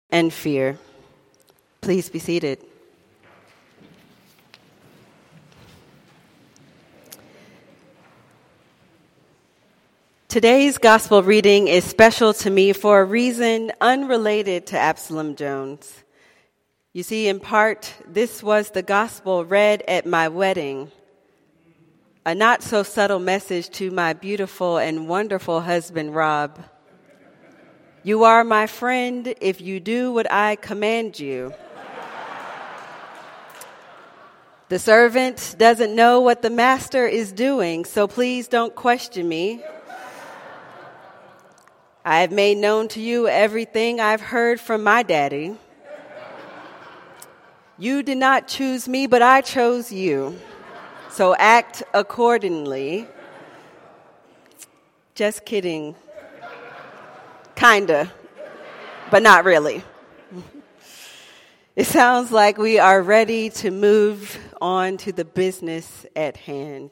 and fear. Please be seated. Today's gospel reading is special to me for a reason unrelated to Absalom Jones. You see, in part, this was the gospel read at my wedding, a not-so-subtle message to my beautiful and wonderful husband, Rob. You are my friend if you do what I command you. The servant doesn't know what the master is doing, so please don't question me. I have made known to you everything I've heard from my daddy. You did not choose me, but I chose you. So act accordingly. Just kidding. Kinda, but not really. It sounds like we are ready to move on to the business at hand.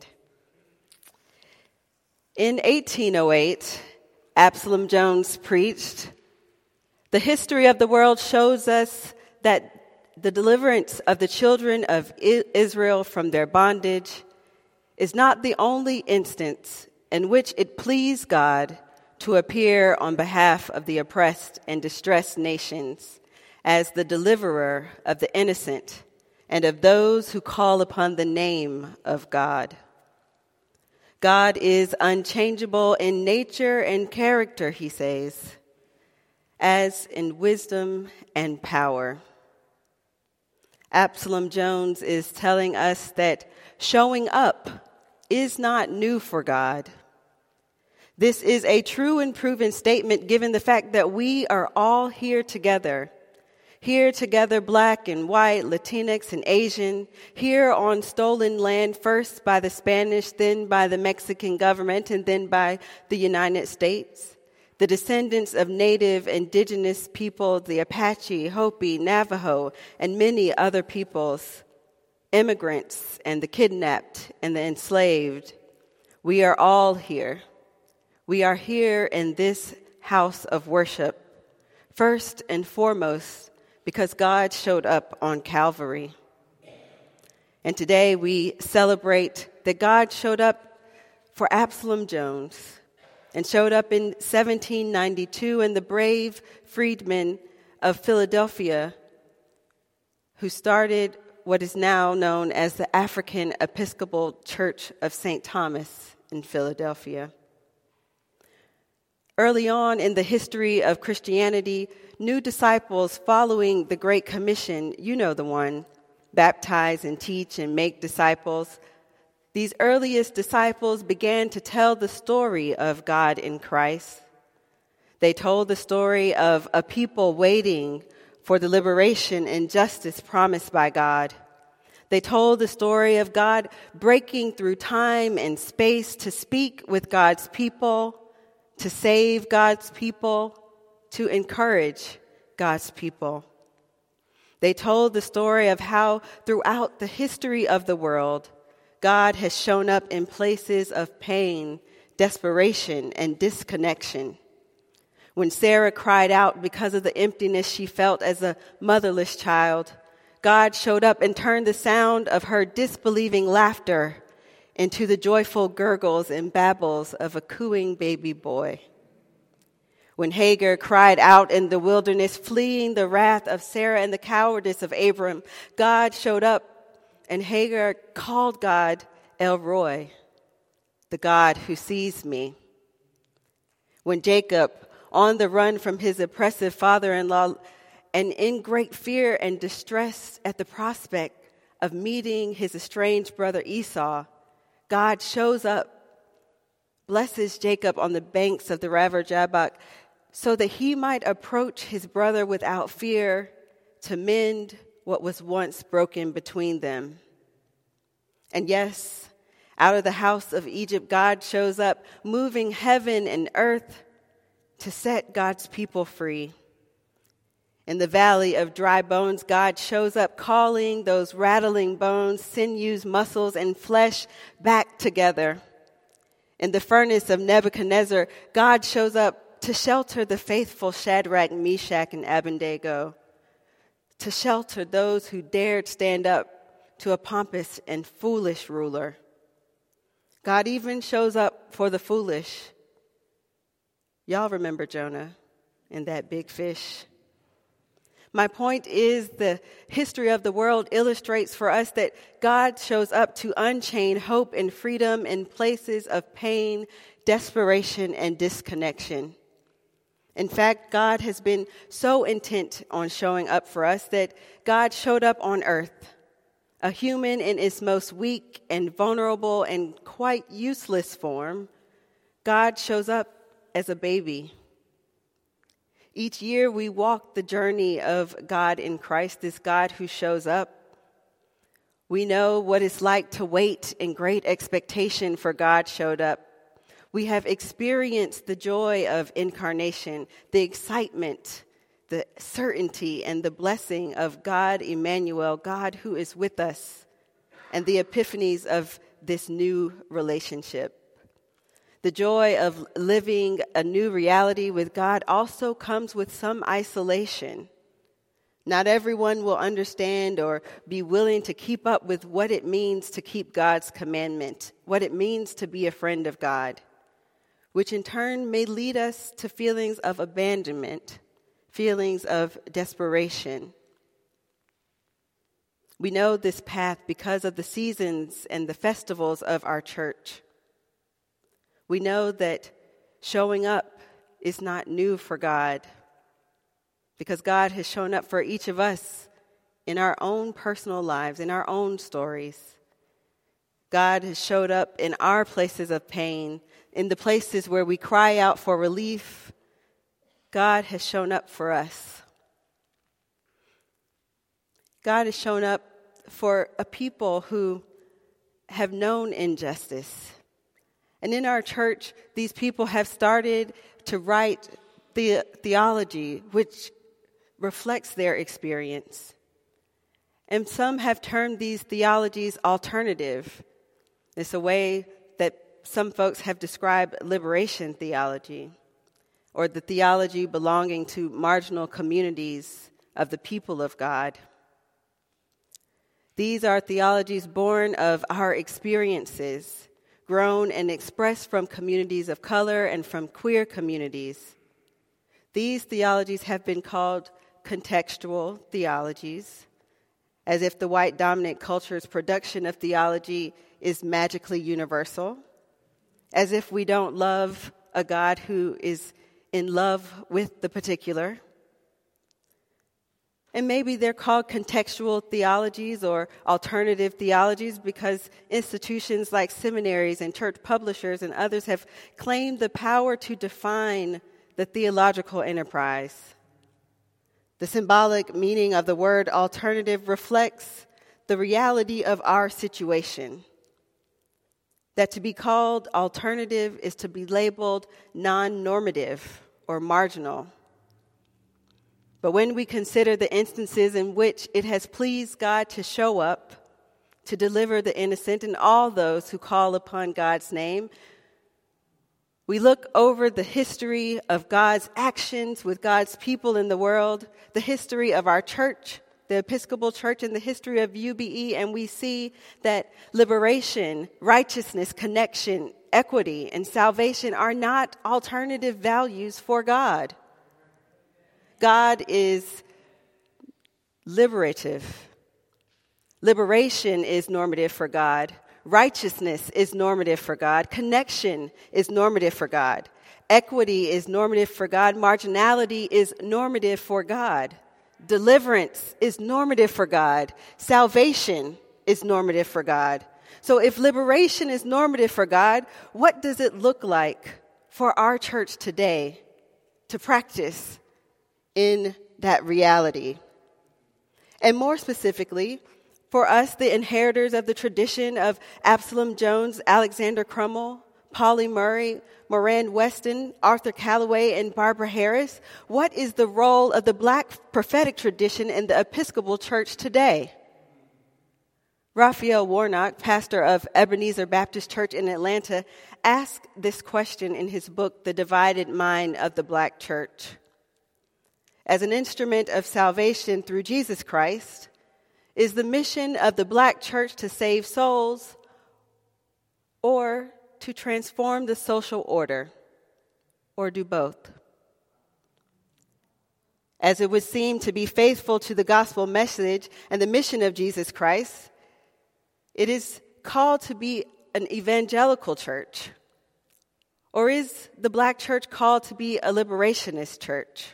In 1808, Absalom Jones preached, "The history of the world shows us that the deliverance of the children of Israel from their bondage is not the only instance in which it pleased God to appear on behalf of the oppressed and distressed nations as the deliverer of the innocent and of those who call upon the name of God. God is unchangeable in nature and character," he says, "as in wisdom and power." Absalom Jones is telling us that showing up is not new for God. This is a true and proven statement given the fact that we are all here together, black and white, Latinx and Asian, here on stolen land, first by the Spanish, then by the Mexican government, and then by the United States. The descendants of native indigenous peoples, the Apache, Hopi, Navajo, and many other peoples, immigrants and the kidnapped and the enslaved. We are all here. We are here in this house of worship, first and foremost, because God showed up on Calvary. And today we celebrate that God showed up for Absalom Jones and showed up in 1792, and the brave freedmen of Philadelphia who started what is now known as the African Episcopal Church of St. Thomas in Philadelphia. Early on in the history of Christianity, new disciples following the Great Commission, you know the one, baptize and teach and make disciples. These earliest disciples began to tell the story of God in Christ. They told the story of a people waiting for the liberation and justice promised by God. They told the story of God breaking through time and space to speak with God's people, to save God's people, to encourage God's people. They told the story of how throughout the history of the world, God has shown up in places of pain, desperation, and disconnection. When Sarah cried out because of the emptiness she felt as a motherless child, God showed up and turned the sound of her disbelieving laughter into the joyful gurgles and babbles of a cooing baby boy. When Hagar cried out in the wilderness, fleeing the wrath of Sarah and the cowardice of Abram, God showed up, and Hagar called God El Roi, the God who sees me. When Jacob, on the run from his oppressive father-in-law, and in great fear and distress at the prospect of meeting his estranged brother Esau, God shows up, blesses Jacob on the banks of the river Jabbok, so that he might approach his brother without fear to mend what was once broken between them. And yes, out of the house of Egypt, God shows up, moving heaven and earth to set God's people free. In the valley of dry bones, God shows up, calling those rattling bones, sinews, muscles, and flesh back together. In the furnace of Nebuchadnezzar, God shows up to shelter the faithful Shadrach, Meshach, and Abednego, to shelter those who dared stand up to a pompous and foolish ruler. God even shows up for the foolish. Y'all remember Jonah and that big fish. My point is the history of the world illustrates for us that God shows up to unchain hope and freedom in places of pain, desperation, and disconnection. In fact, God has been so intent on showing up for us that God showed up on earth, a human in its most weak and vulnerable and quite useless form. God shows up as a baby. Each year we walk the journey of God in Christ, this God who shows up. We know what it's like to wait in great expectation for God showed up. We have experienced the joy of incarnation, the excitement, the certainty, and the blessing of God Emmanuel, God who is with us, and the epiphanies of this new relationship. The joy of living a new reality with God also comes with some isolation. Not everyone will understand or be willing to keep up with what it means to keep God's commandment, what it means to be a friend of God, which in turn may lead us to feelings of abandonment, feelings of desperation. We know this path because of the seasons and the festivals of our church. We know that showing up is not new for God because God has shown up for each of us in our own personal lives, in our own stories. God has showed up in our places of pain, in the places where we cry out for relief. God has shown up for us. God has shown up for a people who have known injustice. And in our church, these people have started to write the theology which reflects their experience. And some have termed these theologies alternative. It's a way that some folks have described liberation theology, or the theology belonging to marginal communities of the people of God. These are theologies born of our experiences, grown and expressed from communities of color and from queer communities. These theologies have been called contextual theologies, as if the white dominant culture's production of theology is magically universal, as if we don't love a God who is in love with the particular. And maybe they're called contextual theologies or alternative theologies because institutions like seminaries and church publishers and others have claimed the power to define the theological enterprise. The symbolic meaning of the word alternative reflects the reality of our situation. That to be called alternative is to be labeled non-normative or marginal. But when we consider the instances in which it has pleased God to show up, to deliver the innocent and all those who call upon God's name, we look over the history of God's actions with God's people in the world, the history of our church, the Episcopal Church, and the history of UBE, and we see that liberation, righteousness, connection, equity, and salvation are not alternative values for God. God is liberative. Liberation is normative for God. Righteousness is normative for God. Connection is normative for God. Equity is normative for God. Marginality is normative for God. Deliverance is normative for God. Salvation is normative for God. So if liberation is normative for God, what does it look like for our church today to practice in that reality? And more specifically, for us, the inheritors of the tradition of Absalom Jones, Alexander Crummell, Polly Murray, Moran Weston, Arthur Calloway, and Barbara Harris, what is the role of the Black prophetic tradition in the Episcopal Church today? Raphael Warnock, pastor of Ebenezer Baptist Church in Atlanta, asked this question in his book, The Divided Mind of the Black Church. As an instrument of salvation through Jesus Christ, is the mission of the Black church to save souls or to transform the social order, or do both? As it would seem to be faithful to the gospel message and the mission of Jesus Christ, it is called to be an evangelical church. Or is the Black church called to be a liberationist church?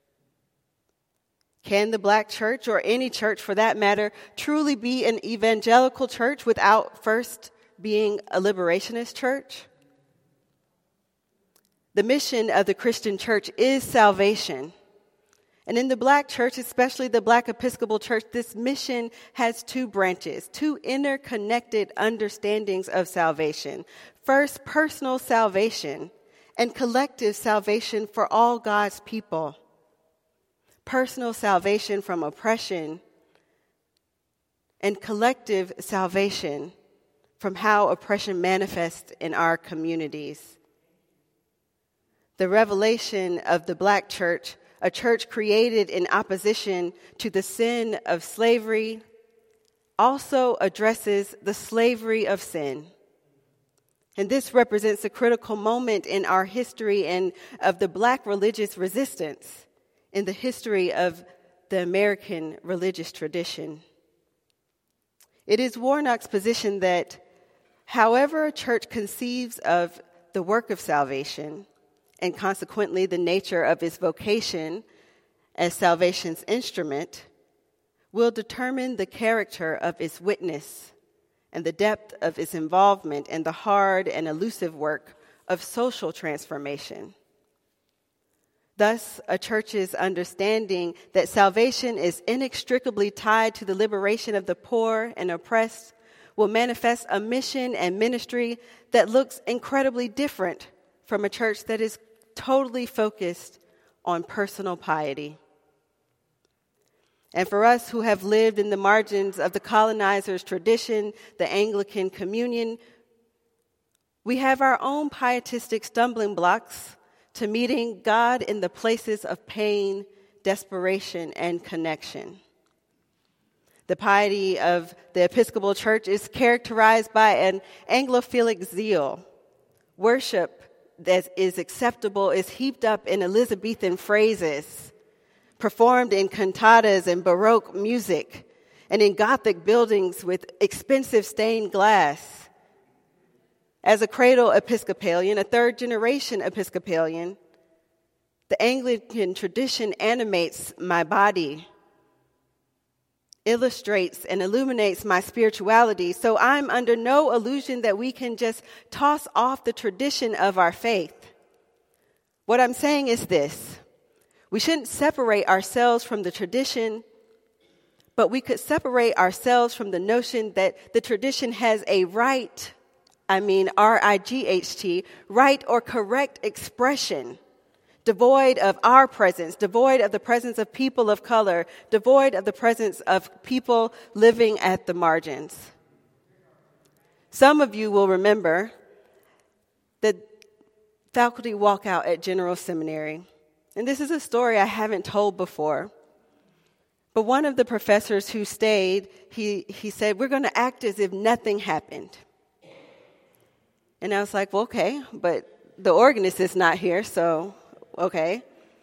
Can the Black church, or any church for that matter, truly be an evangelical church without first being a liberationist church? The mission of the Christian church is salvation. And in the Black church, especially the Black Episcopal Church, this mission has two branches, two interconnected understandings of salvation. First, personal salvation and collective salvation for all God's people. Personal salvation from oppression and collective salvation from how oppression manifests in our communities. The revelation of the Black church, a church created in opposition to the sin of slavery, also addresses the slavery of sin. And this represents a critical moment in our history and of the Black religious resistance in the history of the American religious tradition. It is Warnock's position that however a church conceives of the work of salvation, and consequently the nature of its vocation as salvation's instrument, will determine the character of its witness and the depth of its involvement in the hard and elusive work of social transformation. Thus, a church's understanding that salvation is inextricably tied to the liberation of the poor and oppressed will manifest a mission and ministry that looks incredibly different from a church that is totally focused on personal piety. And for us who have lived in the margins of the colonizer's tradition, the Anglican Communion, we have our own pietistic stumbling blocks to meeting God in the places of pain, desperation, and connection. The piety of the Episcopal Church is characterized by an Anglophilic zeal. Worship that is acceptable is heaped up in Elizabethan phrases, performed in cantatas and Baroque music, and in Gothic buildings with expensive stained glass. As a cradle Episcopalian, a third-generation Episcopalian, the Anglican tradition animates my body, illustrates and illuminates my spirituality, so I'm under no illusion that we can just toss off the tradition of our faith. What I'm saying is this: we shouldn't separate ourselves from the tradition, but we could separate ourselves from the notion that the tradition has a right, R-I-G-H-T, right or correct expression, devoid of our presence, devoid of the presence of people of color, devoid of the presence of people living at the margins. Some of you will remember the faculty walkout at General Seminary. And this is a story I haven't told before. But one of the professors who stayed, he said, "We're going to act as if nothing happened." And I was like, well, okay, but the organist is not here, so okay.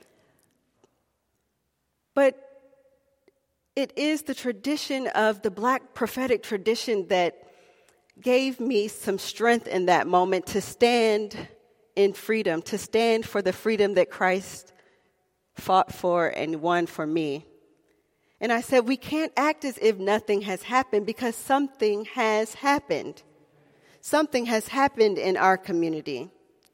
But it is the tradition of the Black prophetic tradition that gave me some strength in that moment to stand in freedom, to stand for the freedom that Christ fought for and won for me. And I said, we can't act as if nothing has happened, because something has happened. Something has happened in our community.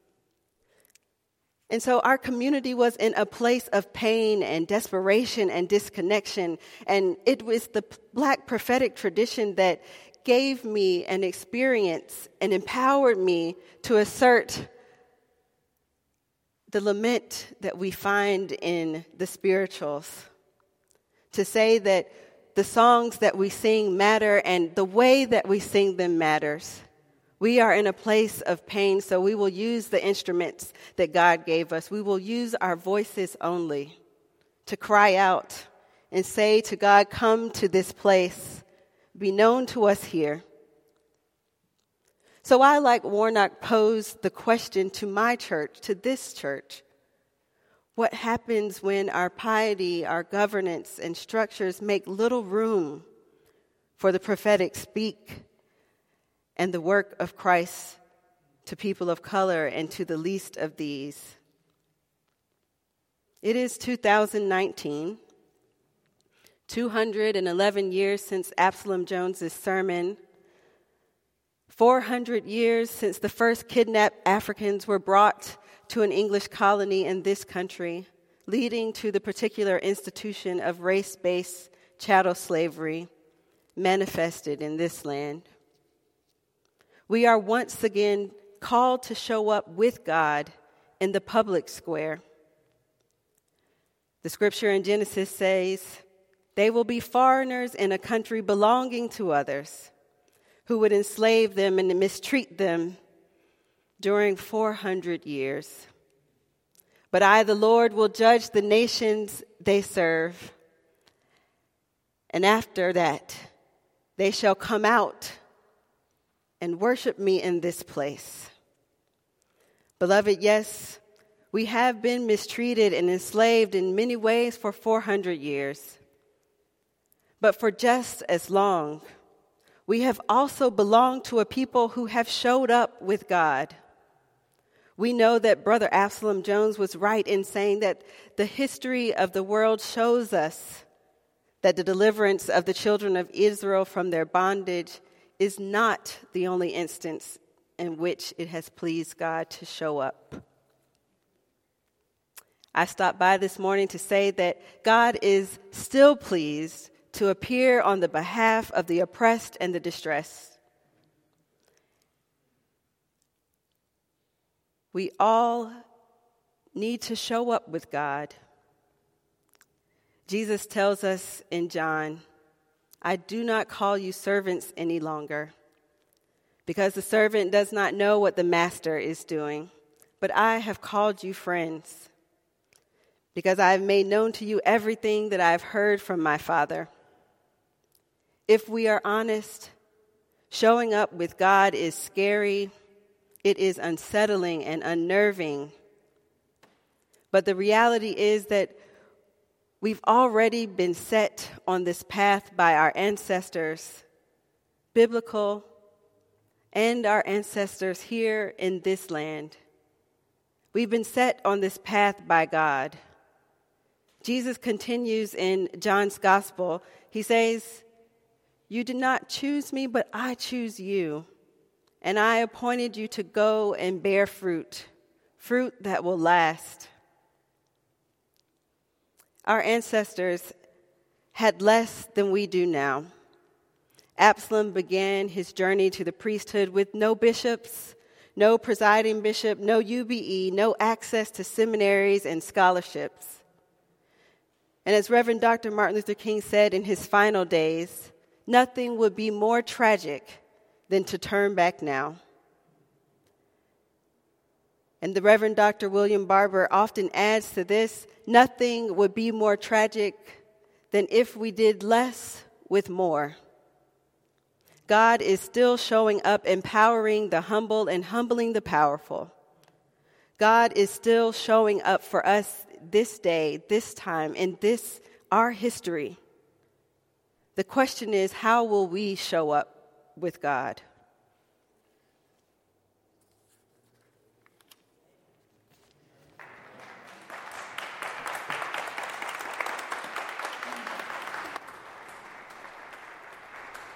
And so our community was in a place of pain and desperation and disconnection. And it was the Black prophetic tradition that gave me an experience and empowered me to assert the lament that we find in the spirituals. To say that the songs that we sing matter and the way that we sing them matters. We are in a place of pain, so we will use the instruments that God gave us. We will use our voices only to cry out and say to God, come to this place, be known to us here. So I, like Warnock, posed the question to my church, to this church. What happens when our piety, our governance, and structures make little room for the prophetic speak and the work of Christ to people of color and to the least of these? It is 2019, 211 years since Absalom Jones's sermon, 400 years since the first kidnapped Africans were brought to an English colony in this country, leading to the particular institution of race-based chattel slavery manifested in this land. We are once again called to show up with God in the public square. The scripture in Genesis says, they will be foreigners in a country belonging to others who would enslave them and mistreat them during 400 years. But I, the Lord, will judge the nations they serve. And after that, they shall come out and worship me in this place. Beloved, yes, we have been mistreated and enslaved in many ways for 400 years. But for just as long, we have also belonged to a people who have showed up with God. We know that Brother Absalom Jones was right in saying that the history of the world shows us that the deliverance of the children of Israel from their bondage is not the only instance in which it has pleased God to show up. I stopped by this morning to say that God is still pleased to appear on the behalf of the oppressed and the distressed. We all need to show up with God. Jesus tells us in John, I do not call you servants any longer, because the servant does not know what the master is doing, but I have called you friends, because I have made known to you everything that I have heard from my Father. If we are honest, showing up with God is scary. It is unsettling and unnerving. But the reality is that we've already been set on this path by our ancestors, biblical, and our ancestors here in this land. We've been set on this path by God. Jesus continues in John's gospel. He says, you did not choose me, but I choose you. And I appointed you to go and bear fruit, fruit that will last. Our ancestors had less than we do now. Absalom began his journey to the priesthood with no bishops, no presiding bishop, no UBE, no access to seminaries and scholarships. And as Reverend Dr. Martin Luther King said in his final days, nothing would be more tragic than to turn back now. And the Reverend Dr. William Barber often adds to this, nothing would be more tragic than if we did less with more. God is still showing up, empowering the humble and humbling the powerful. God is still showing up for us this day, this time, in this, our history. The question is, how will we show up with God?